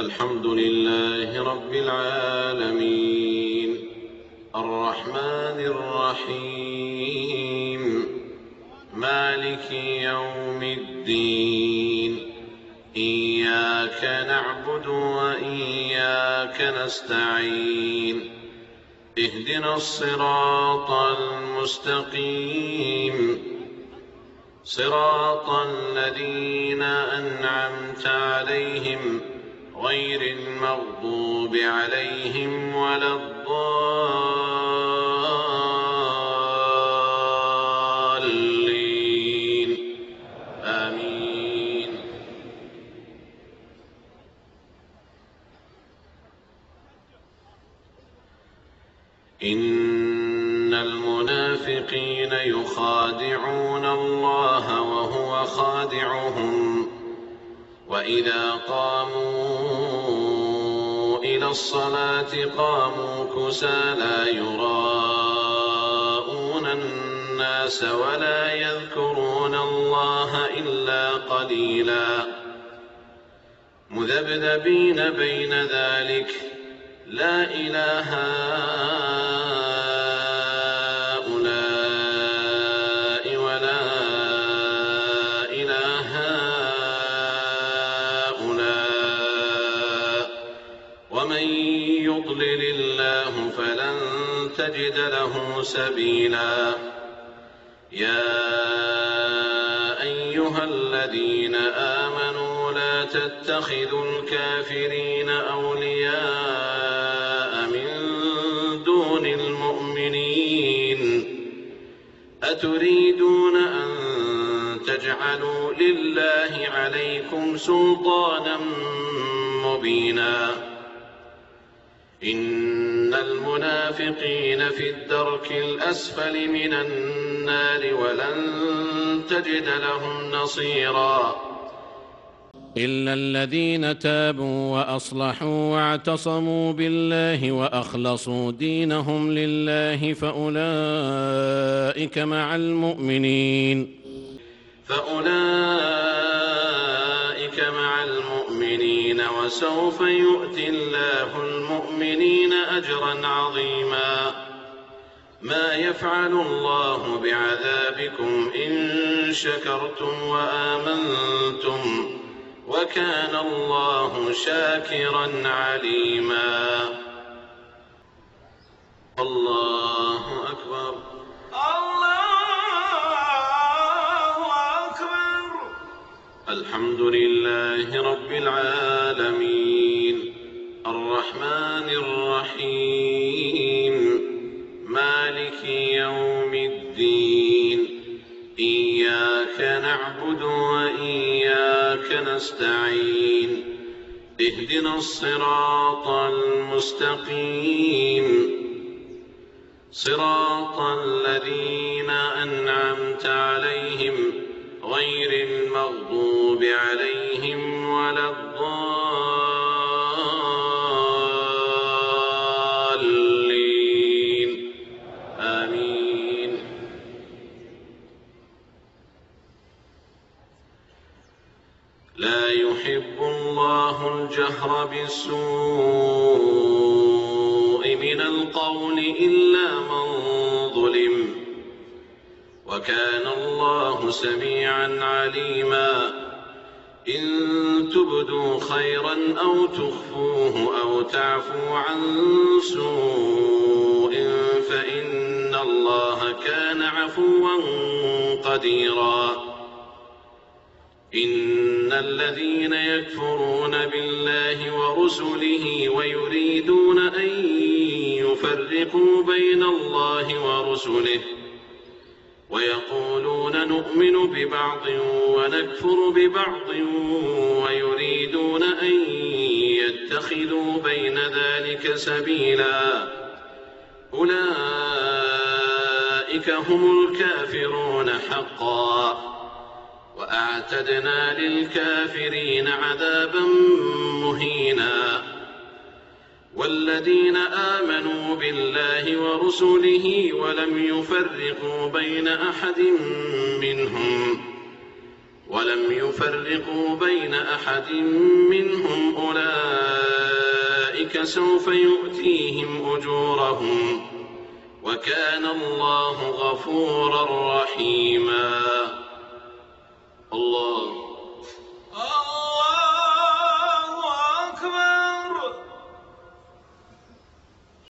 الحمد لله رب العالمين الرحمن الرحيم مالك يوم الدين إياك نعبد وإياك نستعين اهدنا الصراط المستقيم صراط الذين أنعمت عليهم غير المغضوب عليهم ولا الضالين آمين. إن المنافقين يخادعون الله وهو خادعهم وإذا قاموا إلى الصلاة قاموا كسالى يراءون الناس ولا يذكرون الله إلا قليلا مذبذبين بين ذلك لا إله هؤلاء ولا إله هؤلاء ومن يضلل الله فلن تجد له سبيلا. يا أيها الذين آمنوا لا تتخذوا الكافرين أولياء من دون المؤمنين أتريدون أن تجعلوا لله عليكم سلطانا مبينا. إن المنافقين في الدرك الأسفل من النار ولن تجد لهم نصيرا. إلا الذين تابوا وأصلحوا واعتصموا بالله وأخلصوا دينهم لله فأولئك مع المؤمنين وسوف يؤتي الله المؤمنين أجرا عظيما. ما يفعل الله بعذابكم إن شكرتم وآمنتم وكان الله شاكرا عليما. الله أكبر الله أكبر. الحمد لله رب العالمين الرحمن الرحيم مالك يوم الدين إياك نعبد وإياك نستعين اهدنا الصراط المستقيم صراط الذين أنعمت عليهم غير المغضوب عليهم ولا الضالين آمين. لا يحب الله الجهر بالسوء من القول إلا من ظلم وكان الله سميعا عليما. إن تبدوا خيرا أو تخفوه أو تعفوا عن سوء فإن الله كان عفوا قديرا. إن الذين يكفرون بالله ورسله ويريدون أن يفرقوا بين الله ورسله ويقولون نؤمن ببعض ونكفر ببعض ويريدون أن يتخذوا بين ذلك سبيلا أولئك هم الكافرون حقا وأعتدنا للكافرين عذابا مهينا. والذين آمنوا بالله ورسله ولم يفرقوا بين أحد منهم أولئك أولئك سوف يؤتيهم أجورهم وكان الله غفورا رحيما. الله